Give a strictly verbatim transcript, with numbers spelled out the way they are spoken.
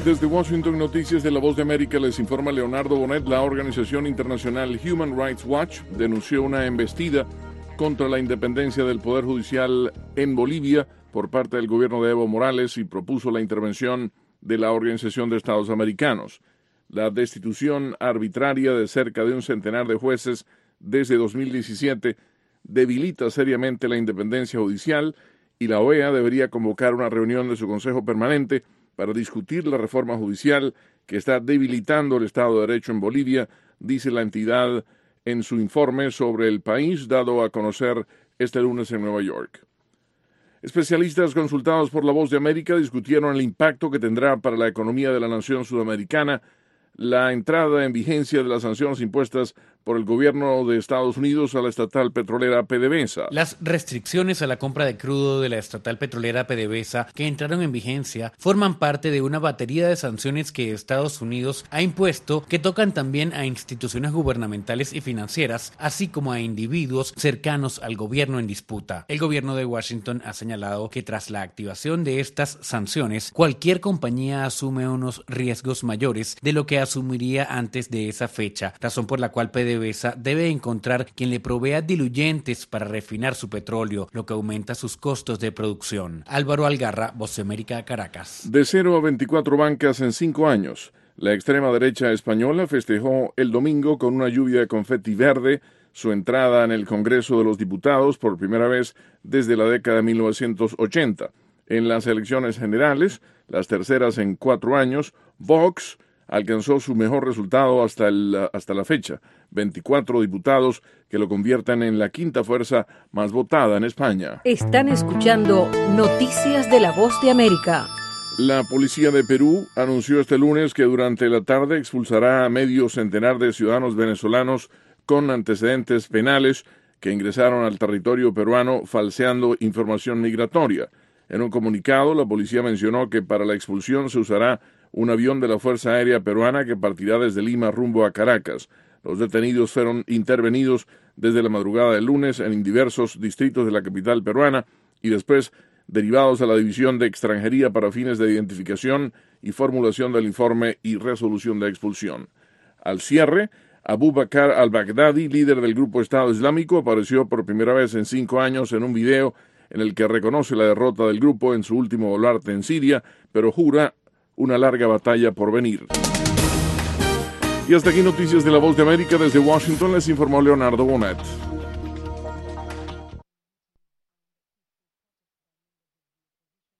Desde Washington, Noticias de la Voz de América, les informa Leonardo Bonet. La organización internacional Human Rights Watch denunció una embestida contra la independencia del Poder Judicial en Bolivia por parte del gobierno de Evo Morales y propuso la intervención de la Organización de Estados Americanos. La destitución arbitraria de cerca de un centenar de jueces desde dos mil diecisiete debilita seriamente la independencia judicial y la O E A debería convocar una reunión de su Consejo Permanente para discutir la reforma judicial que está debilitando el Estado de Derecho en Bolivia, dice la entidad en su informe sobre el país dado a conocer este lunes en Nueva York. Especialistas consultados por La Voz de América discutieron el impacto que tendrá para la economía de la nación sudamericana la entrada en vigencia de las sanciones impuestas por el gobierno de Estados Unidos a la estatal petrolera PDVSA. Las restricciones a la compra de crudo de la estatal petrolera PDVSA que entraron en vigencia forman parte de una batería de sanciones que Estados Unidos ha impuesto que tocan también a instituciones gubernamentales y financieras, así como a individuos cercanos al gobierno en disputa. El gobierno de Washington ha señalado que tras la activación de estas sanciones, cualquier compañía asume unos riesgos mayores de lo que asumiría antes de esa fecha, razón por la cual PDVSA debe encontrar quien le provea diluyentes para refinar su petróleo, lo que aumenta sus costos de producción. Álvaro Algarra, Voz de América, Caracas. De cero a veinticuatro bancas en cinco años. La extrema derecha española festejó el domingo con una lluvia de confeti verde su entrada en el Congreso de los Diputados por primera vez desde la década de mil novecientos ochenta. En las elecciones generales, las terceras en cuatro años, Vox alcanzó su mejor resultado hasta, el, hasta la fecha, veinticuatro diputados que lo convierten en la quinta fuerza más votada en España. Están escuchando Noticias de la Voz de América. La policía de Perú anunció este lunes que durante la tarde expulsará a medio centenar de ciudadanos venezolanos con antecedentes penales que ingresaron al territorio peruano falseando información migratoria. En un comunicado, la policía mencionó que para la expulsión se usará un avión de la Fuerza Aérea Peruana que partirá desde Lima rumbo a Caracas. Los detenidos fueron intervenidos desde la madrugada del lunes en diversos distritos de la capital peruana y después derivados a la División de Extranjería para fines de identificación y formulación del informe y resolución de expulsión. Al cierre, Abu Bakr al-Baghdadi, líder del grupo Estado Islámico, apareció por primera vez en cinco años en un video en el que reconoce la derrota del grupo en su último baluarte en Siria, pero jura una larga batalla por venir. Y hasta aquí Noticias de la Voz de América. Desde Washington les informó Leonardo Bonet.